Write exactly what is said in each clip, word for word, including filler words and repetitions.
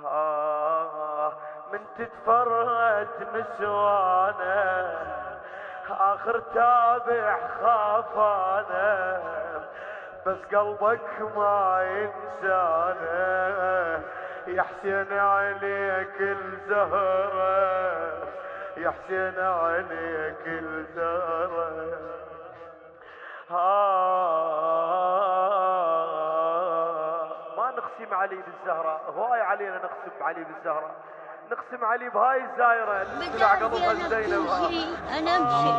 آه من تتفرت نسوانا آخر تابع خافانا بس قلبك ما ينسانا يا حسين عليك الزهرة يا حسين عليك الزهرة. آه ما نقسم علي بالزهرة، هواي علينا نقسم علي بالزهرة، نقسم علي بهاي الزايرة تلع قلبها الزينب. أنا أمشي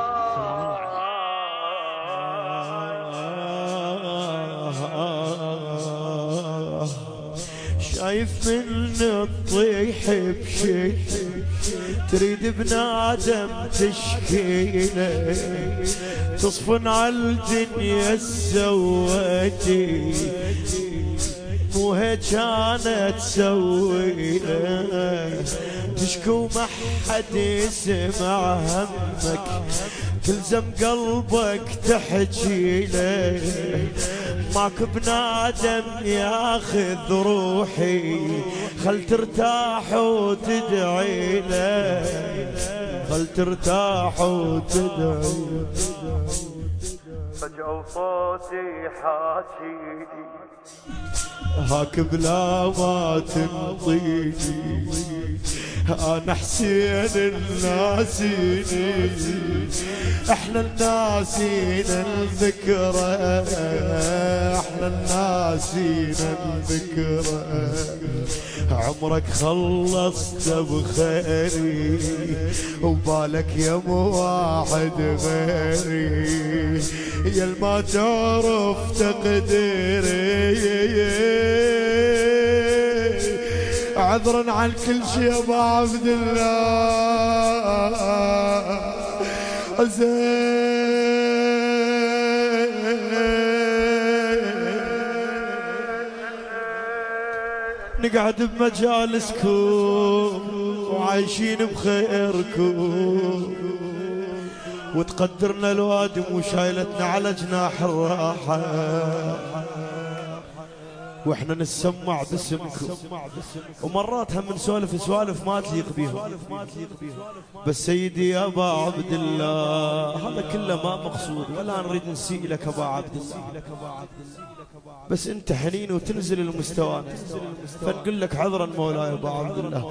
شايف من تطيح بشي تريد بنادم تشكيله تصفن عالدنيا سويتي مو هيك كانت تسويله تشكو ما حد يسمع همك تلزم قلبك تحكي له ماك بنادم ياخذ روحي خل ترتاح وتدعي له خل ترتاح وتدعي. فجأة صوتي حاكي هاك بلا ما تنطيني انا حسين الناسيني احنا الناسين الذكرى احنا الناسين الذكرى عمرك خلصت بخيري وبالك يا واحد غيري يا ما تعرف تقديري عذرا عن كل شي يا ابو عبد الله نقعد بمجالسكم وعايشين بخيركم وتقدرنا الوادم وشايلتنا على جناح الراحة واحنا نسمع باسمكم ومرات هم نسولف سوالف ما تليق بيهم بس سيدي يا ابا عبد الله هذا كله ما مقصود ولا نريد نسيء لك ابا عبد الله بس انت حنين وتنزل المستوى فنقول لك عذرا مولاي يا ابا عبد الله.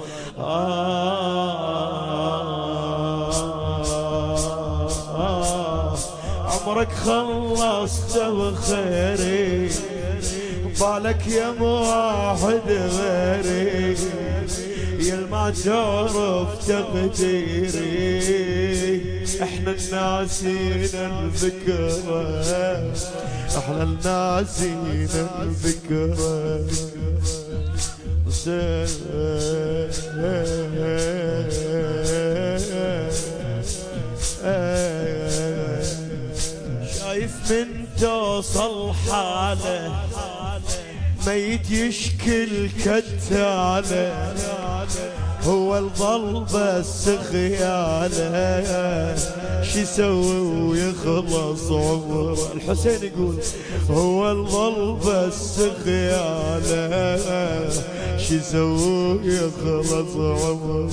آه آه عمرك خلصت بخيري بالك يا واحد غيري يا ما تعرف تقديري احنا الناسين الذكرى احنا الناسين الذكرى. شايف من توصل حاله ميت يشكل كتاله هو الظل بس خياله شي يسوي ويخلص عمره. الحسين يقول هو الظل بس خياله شي يسوي ويخلص عمره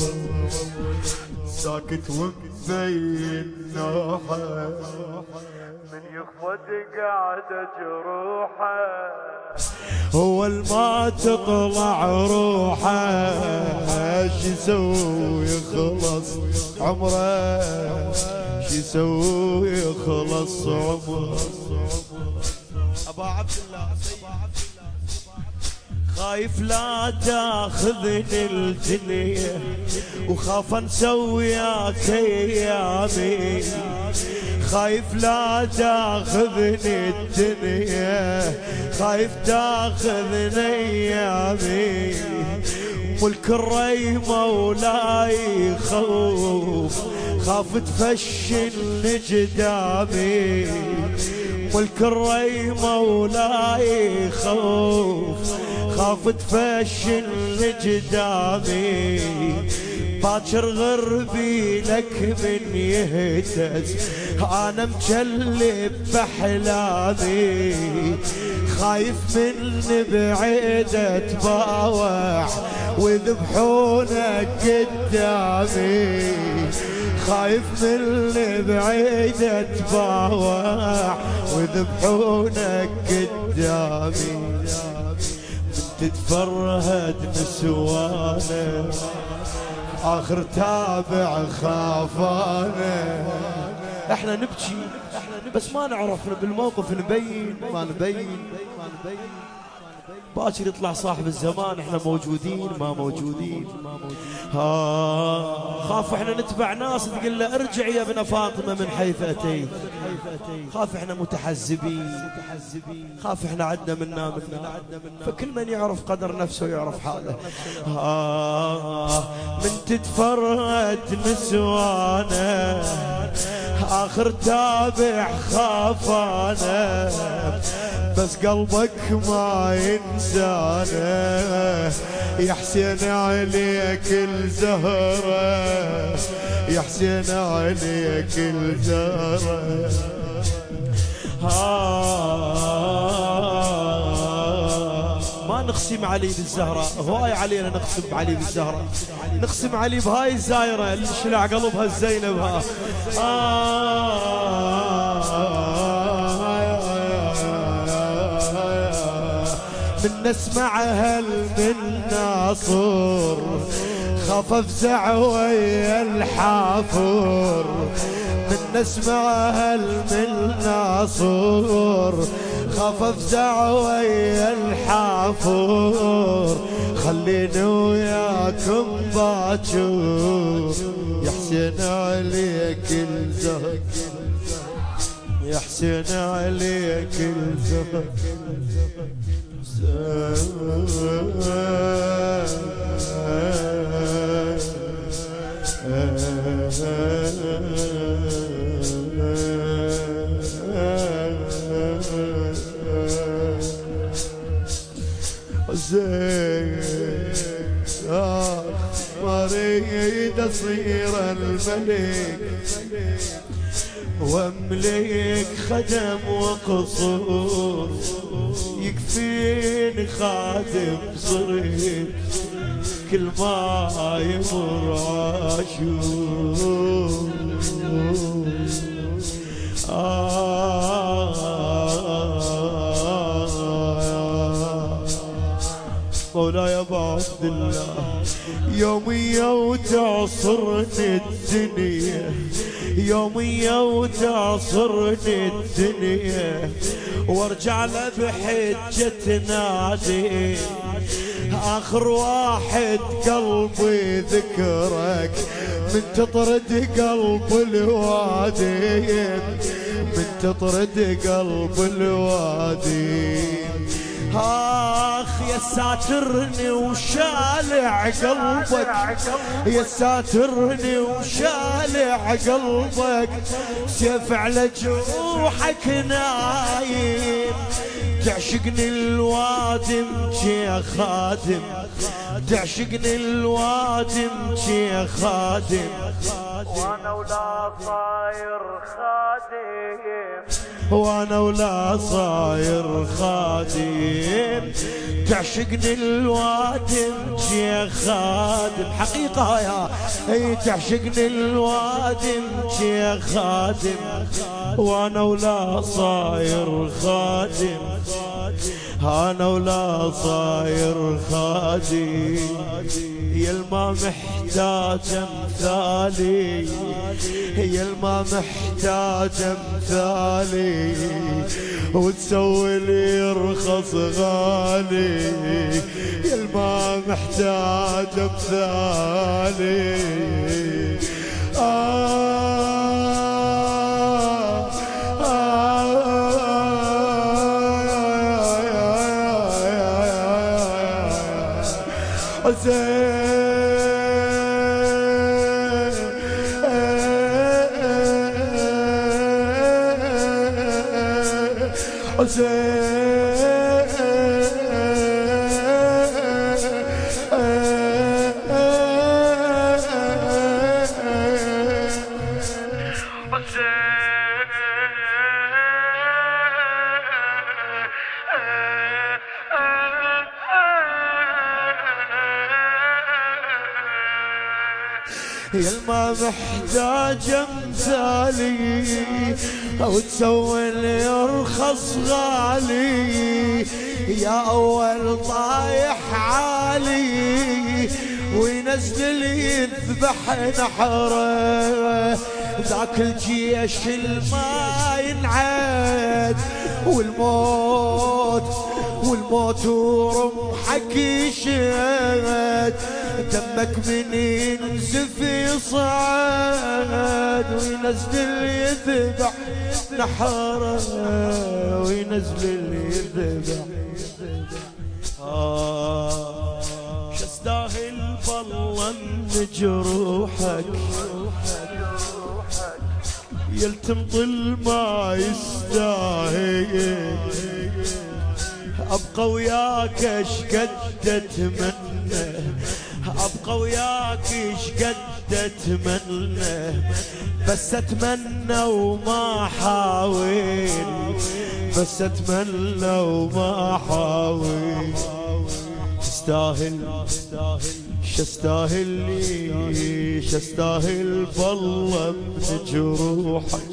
ساكت ومبين نوحه من يخفض قاعدة جروحه هو الما تطلع روحه شي يسوي يخلص عمره شي يسوي يخلص عمره. ابا عبد الله خايف لا تاخذني الدنيا وخاف نسوياك ايامي خايف لا تاخذني الدنيا خايف تاخذني ايامي ملك الري مولاي خوف خاف تفشل قدامي ملك الري مولاي خوف خاف تفشل قدامي باكر غربي لك من يهتز انا مجلب بحلامي خايف من بعيد اتباوع وذبحونك قدامي، خايف من بعيد اتباوع وذبحونك قدامي، تتفرهد نسوانه آخر تابع خافانه. احنا نبكي بس ما نعرف بالموقف نبين ما نبين، باكر يطلع صاحب الزمان احنا موجودين ما موجودين. ها خاف احنا نتبع ناس تقول له ارجع يا ابن فاطمة من حيث اتيت، خاف احنا متحزبين، خاف احنا عدنا منا منا، فكل من يعرف قدر نفسه يعرف حاله. ها من تتفرد نسوانه آخر تابع خافانه، بس قلبك ما ينسانه يا حسين عليك الزهرة، يا حسين عليك الزهرة. ما نقسم علي بالزهرة، هواي علينا نقسم علي بالزهرة، نقسم علي بهاي الزايرة اللي شلع قلبها الزينب. ها من نسمع هل من ناصر خفف زعوي الحافر، من نسمع هل من ناصر خفف زعوي الحافر، خليني وياكم باكر يا حسين عليك الزهر، يا حسين عليك الزهر. زين مريد اصير الملك واملك خدم وقصور، يكفيني خادم صرت كل ما يمر عاشور. مولاي يا ابو عبد الله يومية وتعصرني الدنيا، يومية وتعصرني الدنيا، وارجع له بحجة نادي آخر واحد قلبي ذكرك، من تطرد قلب الوادي، من تطرد قلب الوادي. آخ يا ساترني وشالع قلبك، يا ساترني وشالع قلبك، سيف على جروحك نايم، تعشقني الوادم يا خادم، تعشقني الوادم يا خادم، وانا ولا صاير خادم، وانا ولا صاير خادم، تعشقني الوادم يا خادم. حقيقة يا اي تعشقني الوادم يا خادم، وانا ولا صاير خادم، انا ولا صاير خادم. يا الما محتاج امثالي، يا الما محتاج امثالي، وتسوي لي رخص غالي، يا الما محتاج امثالي. آه آه زين حسين يا الما محتاج امثالي او تسوي لي ارخص غالي يا اول طايح عالي وينزل لي يذبح نحره ذاك الجيش الما ينعاد والموت والموت ورمحك يشهد دمك من ينزف يصعد وينزل يذبح نحره وينزل يذبح آه شستاهل بالله من جروحك يلتمطل ما يستاهل ابقى وياك اشقد اتمنى ابقى وياك اشقد اتمنى بس اتمنى وما احاول بس اتمنى وما احاول تستاهل شستاهل لي شستاهل بالله من جروحك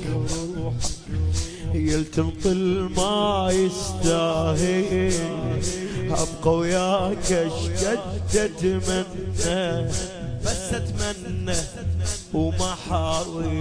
يلتمطل ما يستاهل ابقى وياك اشقد اتمنى بس اتمنى وما احاول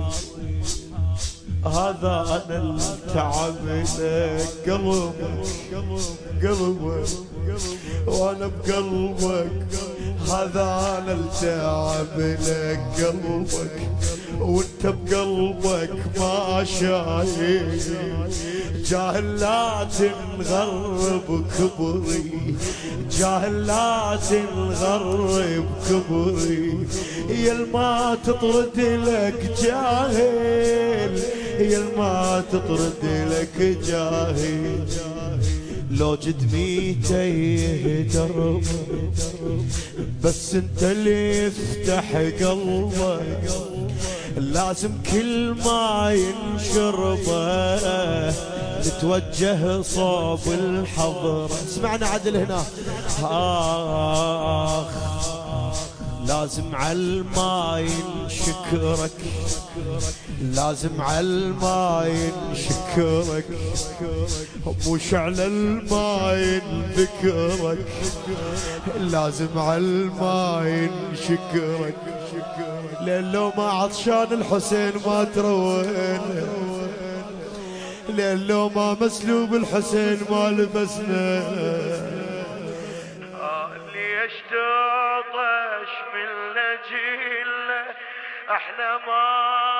هذا انا التعب لك قلبك قلبك وانا بقلبك هذا انا التعب لك قلبك وانت بقلبك ما شايف جاهل لا تنغرب كبري جاهل لا تنغرب كبري يا الما تطرد لك جاهل يا الما تطرد لك جاهل لو جد ميته درب بس انت اللي يفتح قلبك لازم كل ما ينشربه نتوجه صوب الحضر اسمعنا عدل هنا آخ لازم عالماي نشكرك لازم عالماي نشكرك مش على الماي نذكرك لازم عالماي نشكرك لأن لو ما عطشان الحسين ما تروينا لأن لو ما مسلوب الحسين ما لبسنا ليش تطش من لجيلنا احنا ما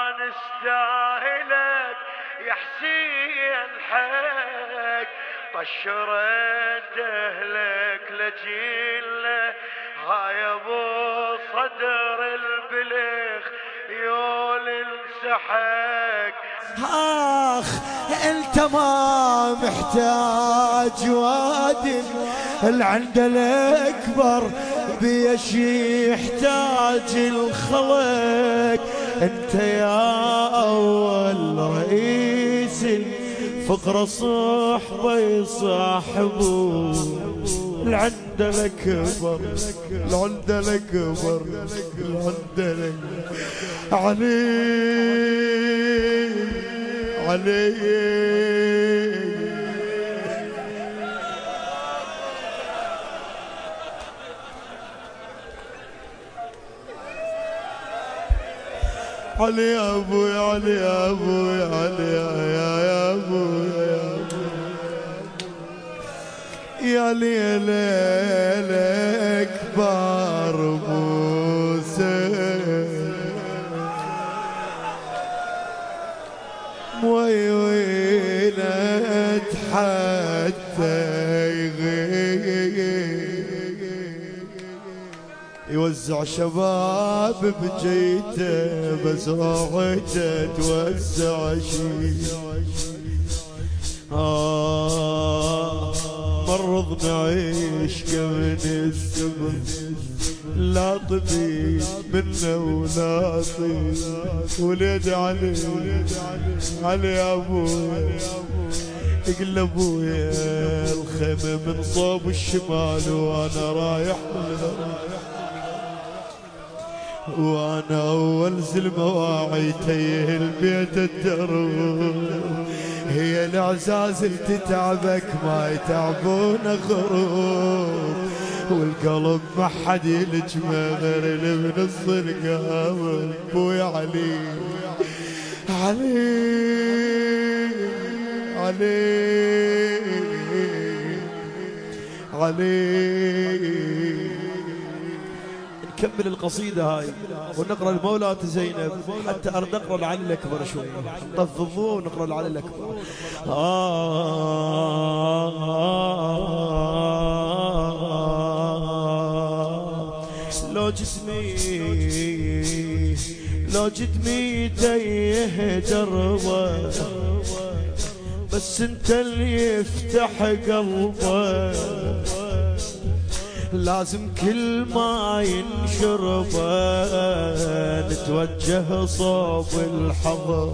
نستاهلك يا حسين حق طشرت اهلك لجيلنا هاي ابو صدر البليخ يول انسحق اخ انت ما محتاج وادي العند الاكبر بيش يحتاج الخلق انت يا اول رئيس فقر صحبه يصاحبه العند الاكبر العند الاكبر العند الاكبر علي علي علي يا ابوي علي يا ابوي علي يا يا ابوي يا ليل اكبر موسى مويوينت حتى يوزع شباب بجيته بس روحته توزع شي آه مرض نعيش كمن الزمن لا طبيب منا ولا طيب ولد علي علي ابوي يقول ابويا الخيمه من صوب الشمال وانا رايح وانا اول زلمة واعي تيه البيت الدروب، هي العزاز اللي تتعبك ما يتعبون غروب، والقلب ما حد يلجمه غير اللي بنص القلب. ابوي علي علي علي علي. نكمل القصيدة هاي ونقرأ المولاة زينب حتى أرد أقرأ العلي الأكبر شوي، نطفي الضوء ونقرأ العلي الأكبر. آه لو جسمي لو جدمي تيه دربه، بس انت اللي يفتح قلبه، لازم كل ما ينشربه نتوجه صوب الحضر،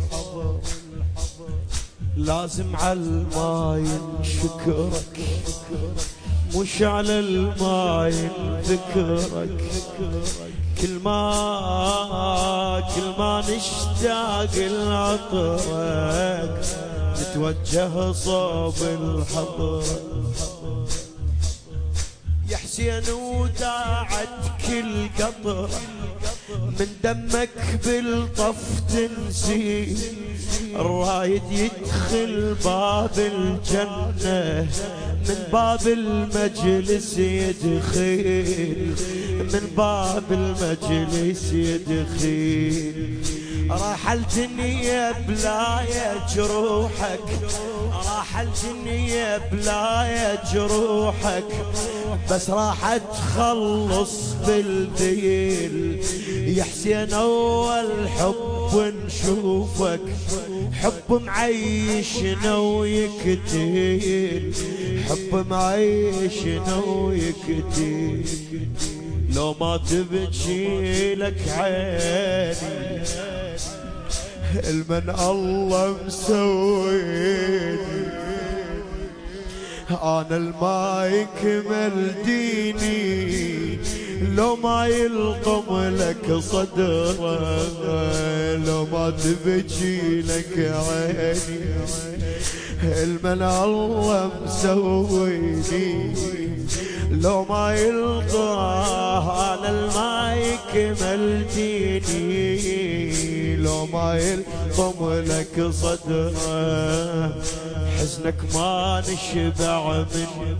لازم على الماي نشكرك مش على الماي نذكرك، كل ما كل ما نشتاق لعطرك نتوجه صوب الحضر. يا حسين وداعت كل قطرة من دمك بالطف تنزيل، الرايد يدخل باب الجنة من باب المجلس يدخل، من باب المجلس يدخل. راح الجنية بلا جروحك، راح الجنية بلا جروحك، بس راح تخلص بالذيل. يا حسين اول حب نشوفك، حب معيشنا ويكتيل، حب معيشنا ويكتيل. لو ما تبكي لك عيني المن الله مسويني، انا الما يكمل ديني لو ما يلقم لك صدره، لو ما تبكي لك عيني المن الله مسويني، لو ما يلقاه انا الما يكمل ديني، لو ما يلقم لك صدره حزنك ما نشبع منه،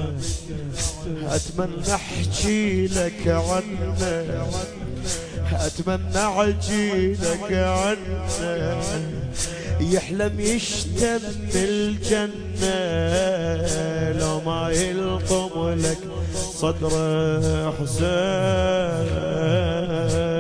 اتمنى احكي لك عنه، اتمنى احكي لك عنه، يحلم يشتم الجنة لو ما يلقم لك صدره حسين.